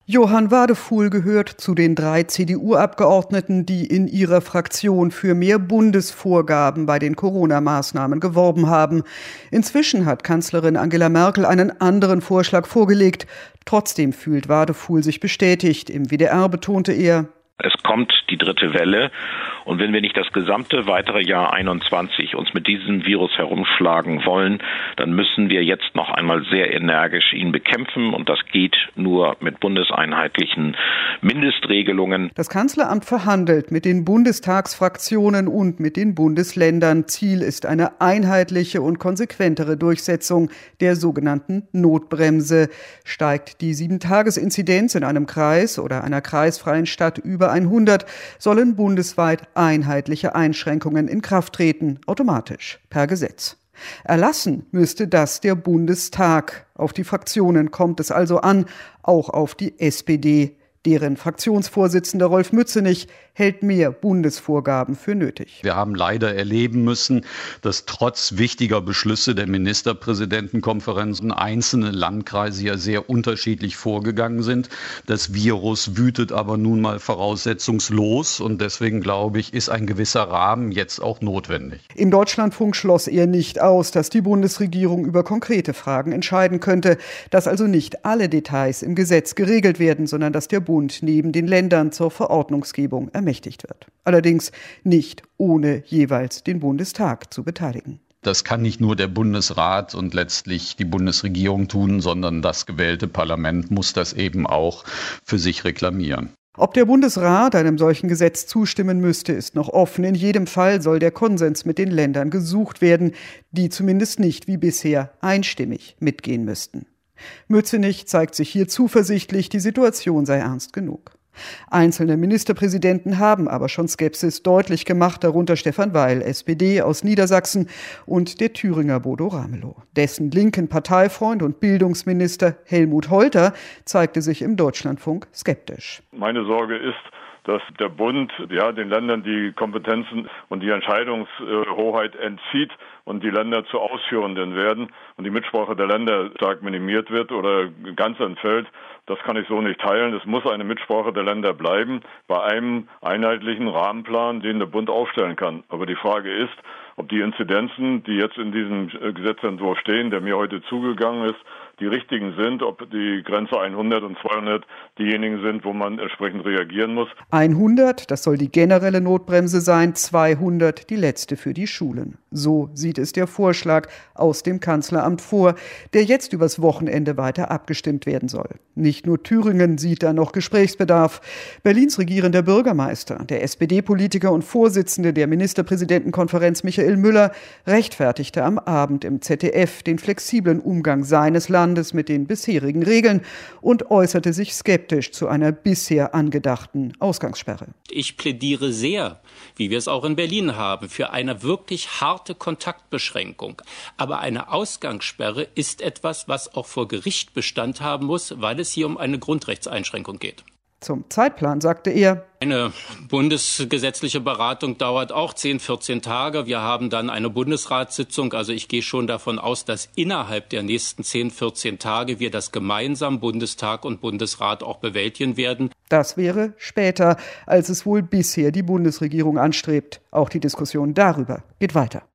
Johann Wadefuhl gehört zu den 3 CDU-Abgeordneten, die in ihrer Fraktion für mehr Bundesvorgaben bei den Corona-Maßnahmen geworben haben. Inzwischen hat Kanzlerin Angela Merkel einen anderen Vorschlag vorgelegt. Trotzdem fühlt Wadefuhl sich bestätigt. Im WDR betonte er: Es kommt die 3. Welle und wenn wir nicht das gesamte weitere Jahr 21 uns mit diesem Virus herumschlagen wollen, dann müssen wir jetzt noch einmal sehr energisch ihn bekämpfen und das geht nur mit bundeseinheitlichen Mindestregelungen. Das Kanzleramt verhandelt mit den Bundestagsfraktionen und mit den Bundesländern. Ziel ist eine einheitliche und konsequentere Durchsetzung der sogenannten Notbremse. Steigt die 7-Tages-Inzidenz in einem Kreis oder einer kreisfreien Stadt über 100, sollen bundesweit einheitliche Einschränkungen in Kraft treten, automatisch, per Gesetz. Erlassen müsste das der Bundestag. Auf die Fraktionen kommt es also an, auch auf die SPD. Deren Fraktionsvorsitzender Rolf Mützenich hält mehr Bundesvorgaben für nötig. Wir haben leider erleben müssen, dass trotz wichtiger Beschlüsse der Ministerpräsidentenkonferenzen einzelne Landkreise ja sehr unterschiedlich vorgegangen sind. Das Virus wütet aber nun mal voraussetzungslos und deswegen, glaube ich, ist ein gewisser Rahmen jetzt auch notwendig. Im Deutschlandfunk schloss er nicht aus, dass die Bundesregierung über konkrete Fragen entscheiden könnte, dass also nicht alle Details im Gesetz geregelt werden, sondern dass der Bund neben den Ländern zur Verordnungsgebung ermächtigt wird. Allerdings nicht ohne jeweils den Bundestag zu beteiligen. Das kann nicht nur der Bundesrat und letztlich die Bundesregierung tun, sondern das gewählte Parlament muss das eben auch für sich reklamieren. Ob der Bundesrat einem solchen Gesetz zustimmen müsste, ist noch offen. In jedem Fall soll der Konsens mit den Ländern gesucht werden, die zumindest nicht wie bisher einstimmig mitgehen müssten. Mützenich zeigt sich hier zuversichtlich, die Situation sei ernst genug. Einzelne Ministerpräsidenten haben aber schon Skepsis deutlich gemacht, darunter Stefan Weil, SPD aus Niedersachsen, und der Thüringer Bodo Ramelow. Dessen linken Parteifreund und Bildungsminister Helmut Holter zeigte sich im Deutschlandfunk skeptisch. Meine Sorge ist, dass der Bund den Ländern die Kompetenzen und die Entscheidungshoheit entzieht und die Länder zu Ausführenden werden und die Mitsprache der Länder stark minimiert wird oder ganz entfällt. Das kann ich so nicht teilen. Es muss eine Mitsprache der Länder bleiben bei einem einheitlichen Rahmenplan, den der Bund aufstellen kann. Aber die Frage ist, ob die Inzidenzen, die jetzt in diesem Gesetzentwurf stehen, der mir heute zugegangen ist, die richtigen sind, ob die Grenze 100 und 200 diejenigen sind, wo man entsprechend reagieren muss. 100, das soll die generelle Notbremse sein, 200 die letzte für die Schulen. So sieht es der Vorschlag aus dem Kanzleramt vor, der jetzt übers Wochenende weiter abgestimmt werden soll. Nicht nur Thüringen sieht da noch Gesprächsbedarf. Berlins regierender Bürgermeister, der SPD-Politiker und Vorsitzende der Ministerpräsidentenkonferenz Michael Müller rechtfertigte am Abend im ZDF den flexiblen Umgang seines Landes mit den bisherigen Regeln und äußerte sich skeptisch zu einer bisher angedachten Ausgangssperre. Ich plädiere sehr, wie wir es auch in Berlin haben, für eine wirklich harte Kontaktbeschränkung. Aber eine Ausgangssperre ist etwas, was auch vor Gericht Bestand haben muss, weil es hier um eine Grundrechtseinschränkung geht. Zum Zeitplan sagte er: Eine bundesgesetzliche Beratung dauert auch 10, 14 Tage. Wir haben dann eine Bundesratssitzung. Also ich gehe schon davon aus, dass innerhalb der nächsten 10, 14 Tage wir das gemeinsam Bundestag und Bundesrat auch bewältigen werden. Das wäre später, als es wohl bisher die Bundesregierung anstrebt. Auch die Diskussion darüber geht weiter.